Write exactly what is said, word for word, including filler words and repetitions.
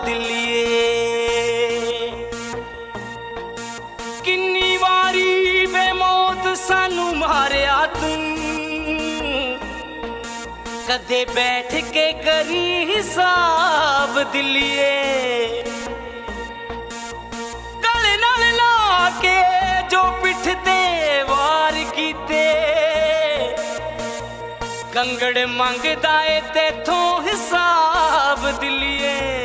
दिलिए किन्नी वारी बेमौत सानू मारिया तू कदे बैठ के करी हिसाब दिलिए गले नाल ला के जो पिठ ते वार कीते कंगड़ मंगदा ए तेथों हिसाब दिलिए।